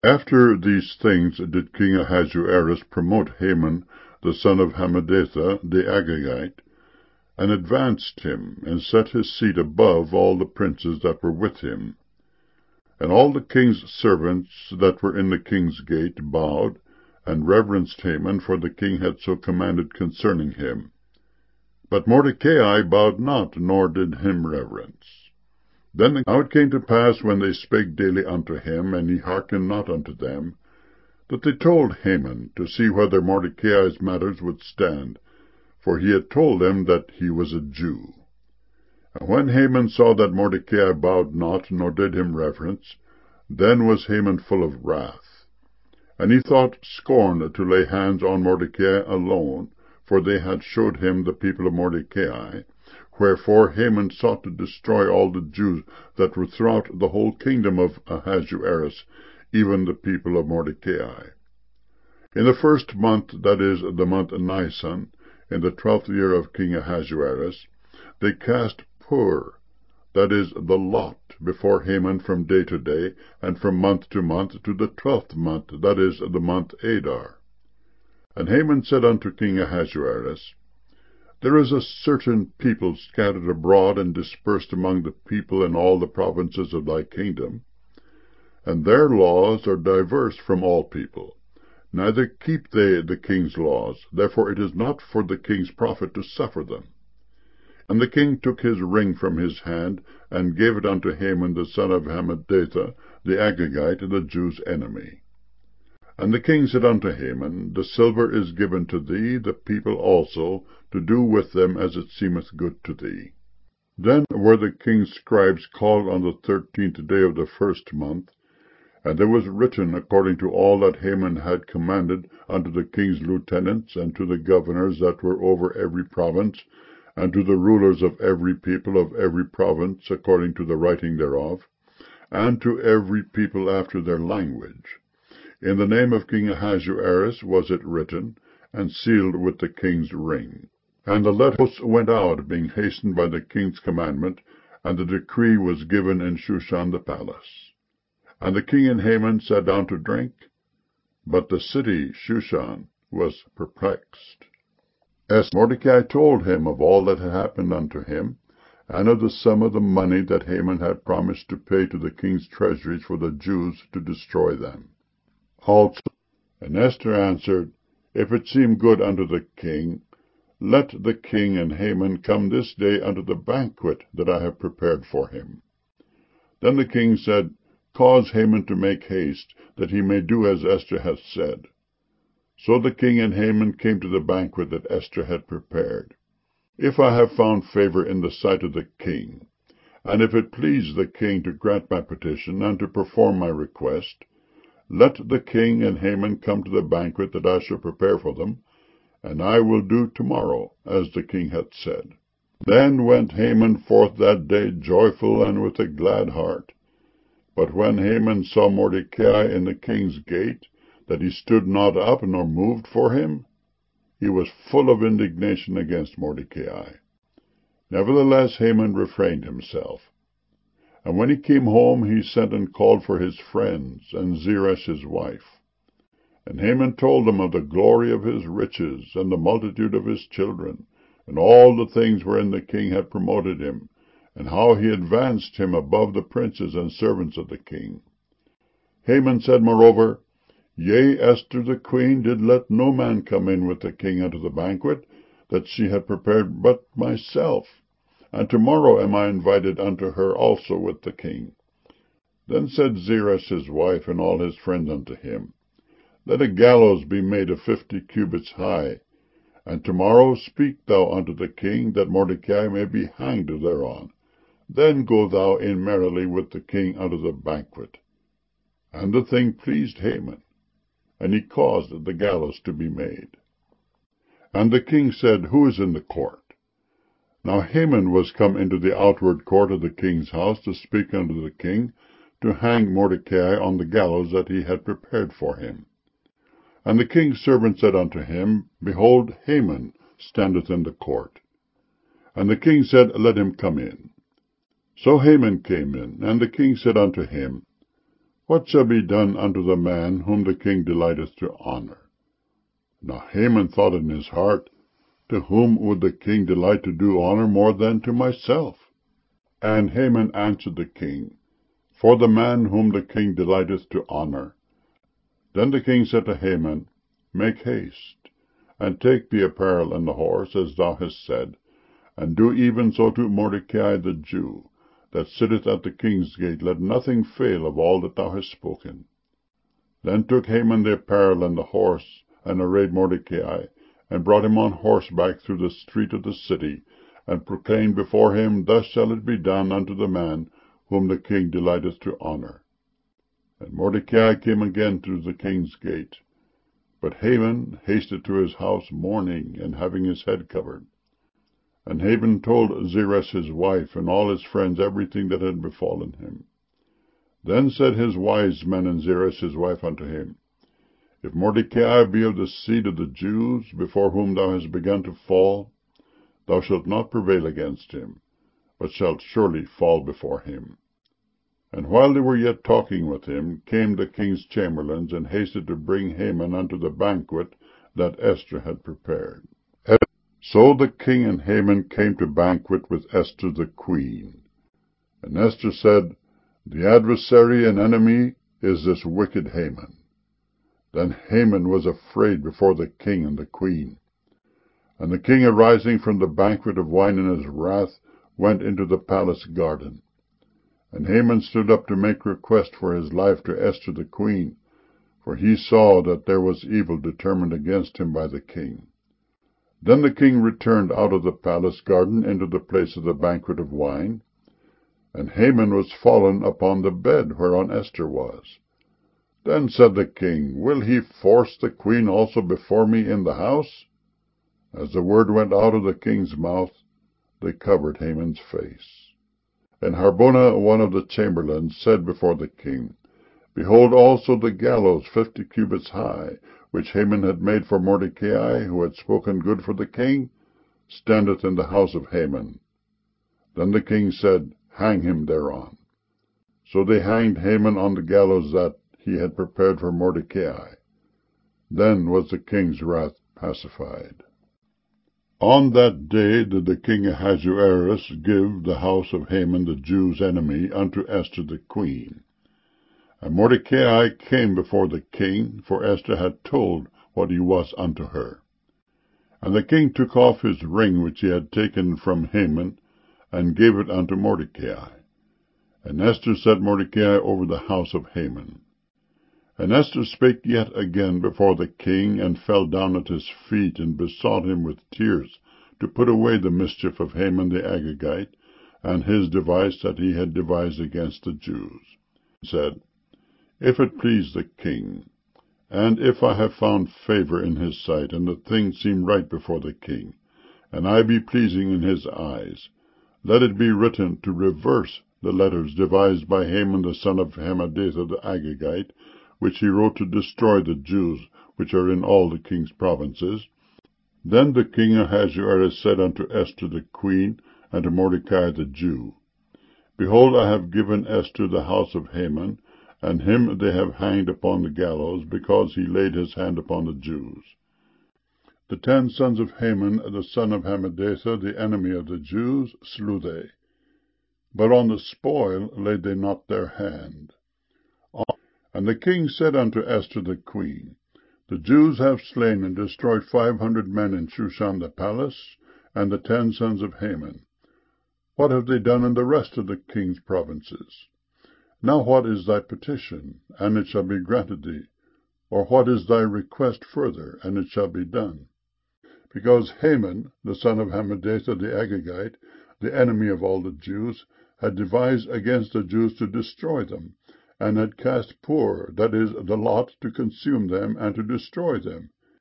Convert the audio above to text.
After these things did King Ahasuerus promote Haman the son of Hammedatha the Agagite, and advanced him, and set his seat above all the princes that were with him. And all the king's servants that were in the king's gate bowed, and reverenced Haman, for the king had so commanded concerning him. But Mordecai bowed not, nor did him reverence. Then now it came to pass, when they spake daily unto him, and he hearkened not unto them, that they told Haman, to see whether Mordecai's matters would stand, for he had told them that he was a Jew. And when Haman saw that Mordecai bowed not, nor did him reverence, then was Haman full of wrath. And he thought scorn to lay hands on Mordecai alone, for they had showed him the people of Mordecai. Wherefore Haman sought to destroy all the Jews that were throughout the whole kingdom of Ahasuerus, even the people of Mordecai. In the first month, that is, the month Nisan, in the 12th year of King Ahasuerus, they cast pur, that is, the lot, before Haman from day to day, and from month to month, to the 12th month, that is, the month Adar. And Haman said unto King Ahasuerus, There is a certain people scattered abroad and dispersed among the people in all the provinces of thy kingdom, and their laws are diverse from all people, neither keep they the king's laws, therefore it is not for the king's profit to suffer them. And the king took his ring from his hand, and gave it unto Haman the son of Hammedatha the Agagite, the Jews' enemy. And the king said unto Haman, The silver is given to thee, the people also, to do with them as it seemeth good to thee. Then were the king's scribes called on the 13th day of the first month, and there was written according to all that Haman had commanded unto the king's lieutenants, and to the governors that were over every province, and to the rulers of every people of every province, according to the writing thereof, and to every people after their language. In the name of King Ahasuerus was it written, and sealed with the king's ring. And the letters went out, being hastened by the king's commandment, and the decree was given in Shushan the palace. And the king and Haman sat down to drink, but the city Shushan was perplexed. As Mordecai told him of all that had happened unto him, and of the sum of the money that Haman had promised to pay to the king's treasuries for the Jews to destroy them. Also, and Esther answered, If it seem good unto the king, let the king and Haman come this day unto the banquet that I have prepared for him. Then the king said, Cause Haman to make haste, that he may do as Esther hath said. So the king and Haman came to the banquet that Esther had prepared. If I have found favor in the sight of the king, and if it please the king to grant my petition, and to perform my request, let the king and Haman come to the banquet that I shall prepare for them, and I will do tomorrow, as the king hath said. Then went Haman forth that day joyful and with a glad heart. But when Haman saw Mordecai in the king's gate, that he stood not up nor moved for him, he was full of indignation against Mordecai. Nevertheless Haman refrained himself. And when he came home, he sent and called for his friends, and Zeresh his wife. And Haman told them of the glory of his riches, and the multitude of his children, and all the things wherein the king had promoted him, and how he advanced him above the princes and servants of the king. Haman said moreover, Yea, Esther the queen did let no man come in with the king unto the banquet that she had prepared but myself, and tomorrow am I invited unto her also with the king. Then said Zeresh his wife and all his friends unto him, Let a gallows be made of 50 cubits high, and tomorrow speak thou unto the king, that Mordecai may be hanged thereon. Then go thou in merrily with the king unto the banquet. And the thing pleased Haman, and he caused the gallows to be made. And the king said, Who is in the court? Now Haman was come into the outward court of the king's house to speak unto the king, to hang Mordecai on the gallows that he had prepared for him. And the king's servant said unto him, Behold, Haman standeth in the court. And the king said, Let him come in. So Haman came in, and the king said unto him, What shall be done unto the man whom the king delighteth to honor? Now Haman thought in his heart, To whom would the king delight to do honor more than to myself? And Haman answered the king, For the man whom the king delighteth to honor. Then the king said to Haman, Make haste, and take the apparel and the horse, as thou hast said, and do even so to Mordecai the Jew, that sitteth at the king's gate. Let nothing fail of all that thou hast spoken. Then took Haman the apparel and the horse, and arrayed Mordecai, and brought him on horseback through the street of the city, and proclaimed before him, Thus shall it be done unto the man whom the king delighteth to honor. And Mordecai came again through the king's gate. But Haman hasted to his house mourning, and having his head covered. And Haman told Zeresh his wife and all his friends everything that had befallen him. Then said his wise men and Zeresh his wife unto him, If Mordecai be of the seed of the Jews, before whom thou hast begun to fall, thou shalt not prevail against him, but shalt surely fall before him. And while they were yet talking with him, came the king's chamberlains, and hasted to bring Haman unto the banquet that Esther had prepared. So the king and Haman came to banquet with Esther the queen. And Esther said, The adversary and enemy is this wicked Haman. Then Haman was afraid before the king and the queen. And the king, arising from the banquet of wine in his wrath, went into the palace garden. And Haman stood up to make request for his life to Esther the queen, for he saw that there was evil determined against him by the king. Then the king returned out of the palace garden into the place of the banquet of wine, and Haman was fallen upon the bed whereon Esther was. Then said the king, Will he force the queen also before me in the house? As the word went out of the king's mouth, they covered Haman's face. And Harbona, one of the chamberlains, said before the king, Behold also the gallows 50 cubits high, which Haman had made for Mordecai, who had spoken good for the king, standeth in the house of Haman. Then the king said, Hang him thereon. So they hanged Haman on the gallows that he had prepared for Mordecai. Then was the king's wrath pacified. On that day did the king Ahasuerus give the house of Haman the Jew's enemy unto Esther the queen. And Mordecai came before the king, for Esther had told what he was unto her. And the king took off his ring which he had taken from Haman, and gave it unto Mordecai. And Esther set Mordecai over the house of Haman. And Esther spake yet again before the king, and fell down at his feet, and besought him with tears to put away the mischief of Haman the Agagite, and his device that he had devised against the Jews. And said, If it please the king, and if I have found favor in his sight, and the thing seem right before the king, and I be pleasing in his eyes, let it be written to reverse the letters devised by Haman the son of Hammedatha the Agagite, which he wrote to destroy the Jews which are in all the king's provinces. Then the king Ahasuerus said unto Esther the queen, and to Mordecai the Jew, Behold, I have given Esther the house of Haman, and him they have hanged upon the gallows, because he laid his hand upon the Jews. The 10 sons of Haman, the son of Hammedatha, the enemy of the Jews, slew they. But on the spoil laid they not their hand. And the king said unto Esther the queen, The Jews have slain and destroyed 500 men in Shushan the palace, and the 10 sons of Haman. What have they done in the rest of the king's provinces? Now what is thy petition, and it shall be granted thee? Or what is thy request further, and it shall be done? Because Haman, the son of Hammedatha the Agagite, the enemy of all the Jews, had devised against the Jews to destroy them, and had cast Pur, that is, the lot, to consume them and to destroy them,